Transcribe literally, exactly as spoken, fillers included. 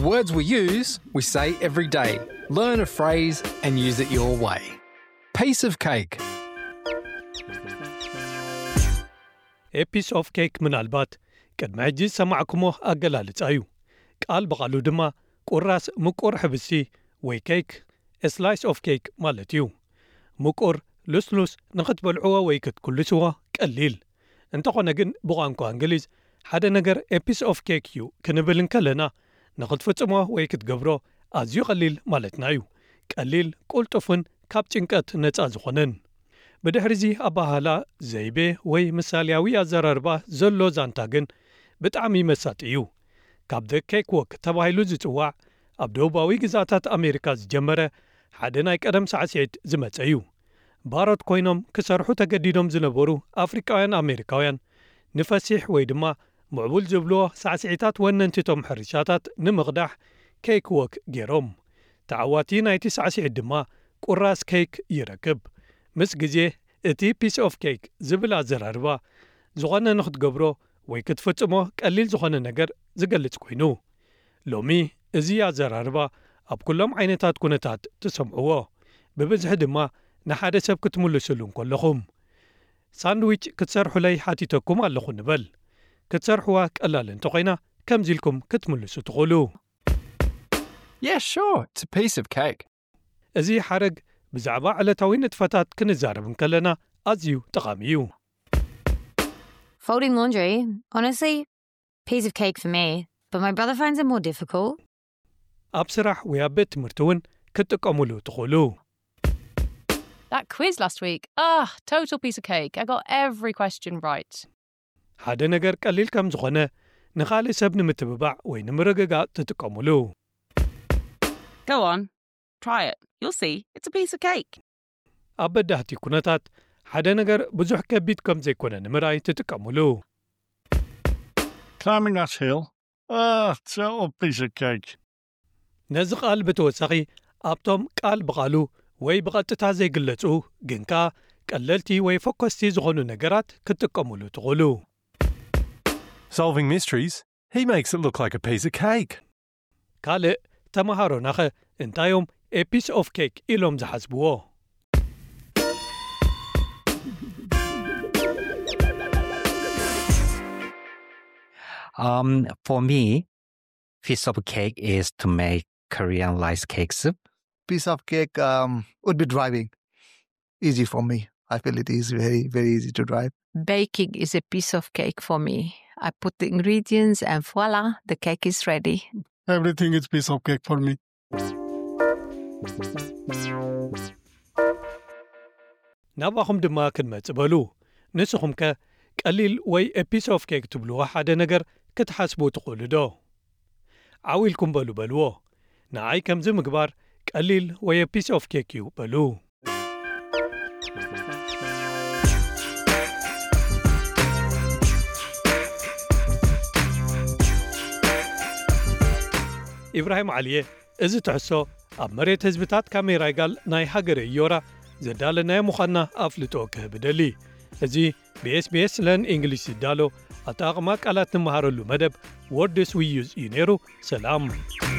Words we use, we say every day. Learn a phrase and use it your way. Piece of cake. A piece of cake ምናልባት ቅድሚ ሕጂ ሰማዕኩሞ ኣገላልጻ እዩ ቃል በቓሉ ድማ ቁራስ ምቁር ሕብሲ ወይ ኬክ a slice of cake ማለት እዩ ምቁር ልስሉስ ንኽትበልዕዎ ወይ ክትኩልስዎ ቀሊል እንተኾነ ግን ብቋንቋ እንግሊዝ ሓደ ነገር a piece of cake እዩ ክንብል እንከለና ንኽትፍጽሞ ወይ ክትገብሮ ኣዝዩ ቀሊል ማለትና እዩ ቀሊል ቁልጡፍን ካብ ጭንቀት ነጻ ዝኾነን ብድሕሪዚ ኣባህላ ዘይቤ ወይ ምሳልያዊ ኣዘራርባ ዘሎ ዛንታ ግን ብጣዕሚ መሳጢ እዩ ካብ the cake walk ተባሂሉ ዝጽዋዕ ኣብ ደቡባዊ ግዛታት ኣሜሪካ ዝጀመረ ሓደ ናይ ቀደም ሳዕስዒት ዝመጸ እዩ ባሮት ኮይኖም ክሰርሑ ተገዲዶም ዝነበሩ ኣፍሪካውያን ኣሜሪካውያን ንፈሲሕ ወይ ድማ ምዕቡል ዝብልዎ ሳዕስዒታት ወነንቲቶም ሕርሻታት ንምቕዳሕ ኬክ ወክ ገይሮም ተዓዋቲ ናይቲ ሳዕስዒት ድማ ቁራስ ኬክ ይረክብ ምስ ግዜ እቲ piece of cake ዝብል ኣዘራርባ ዝኾነ ንኽትገብሮ ወይ ክትፍጽሞ ቀሊል ዝኾነ ነገር ዝገልጽ ኮይኑ ሎሚ እዚ ኣዘራርባ ኣብ ኩሎም ዓይነታት ኩነታት ትሰምዕዎ ብብዝሒ ድማ ንሓደ ሰብ ክትምልስሉ እንከለኹም ሳንድዊች ክትሰርሑለይ ሓቲተኩም ኣለኹ ንበል ክትሰርሕዋ ቀላል እንተኾይና ከምዚ ኢልኩም ክትምልሱ ትኽእሉ Yeah, sure. It's a piece of cake. እዚ ሓረግ ብዛዕባ ዕለታዊ ንጥፈታት ክንዛረብ እንከለና ኣዝዩ ጠቓሚ እዩ Folding laundry, honestly, piece of cake for me, but my brother finds it more difficult. ኣብ ስራሕ ወይ ኣብ ቤት ትምህርቲ እውን ክትጥቀሙሉ ትኽእሉ That quiz last week, ah, total piece of cake. I got every question right. ሓደ ነገር ቀሊል ከም ዝኾነ ንኻልእ ሰብ ንምትብባዕ ወይ ንምርግጋእ ትጥቀሙሉ Go on, try it. You'll see, it's a piece of cake. ኣብ በዳህቲ ኩነታት ሓደ ነገር ብዙሕ ከቢድ ከም ዘይኮነ ንምርኣይ ትጥቀሙሉ Climbing that hill. Ah, total piece of cake. ነዚ ቃል ብተወሳኺ ኣብቶም ቃል ብቓሉ ወይ ብቐጥታ ዘይግለጹ ግንካ ቀለልቲ ወይ ፎከስቲ ዝኾኑ ነገራት ክትጥቀሙሉ ትኽእሉ Solving mysteries? He makes it look like a piece of cake. ካልእ ተምሃሮናኸ እንታዮም a piece of cake ኢሎም ዝሓስብዎ Um, for me, piece of cake is to make Korean rice cake soup. Piece of cake um, would be driving. Easy for me. I feel it is very, very easy to drive. Baking is a piece of cake for me. I put the ingredients and voila, the cake is ready. Everything is piece of cake for me. ናባኹም ድማ ክንመጽእ በሉ ንስኹም ከ ቀሊል ወይ a piece of cake ትብልዎ ሓደ ነገር ክትሓስቡ ትኽእሉ ዶ ዓዊልኩም በሉ በልዎ ንኣይ ከምዚ ምግባር ቀሊል ወይ a piece of cake እዩ በሉ ኢብራሂም ዓልየ እዚ ትሕሶ ኣብ መሬት ህዝብታት ካሜራይጋል ናይ ሃገረ ኢዮራ ዘዳለናዮ ምዃንና ኣፍልጦ ክህብ ደሊ እዚ ብኤስቢኤስ ለን እንግሊሽ ዝዳሎ ኣጠቓቕማ ቃላት ንመሃረሉ መደብ ወርድስ ዊ ዩዝ እዩ ነይሩ ሰላም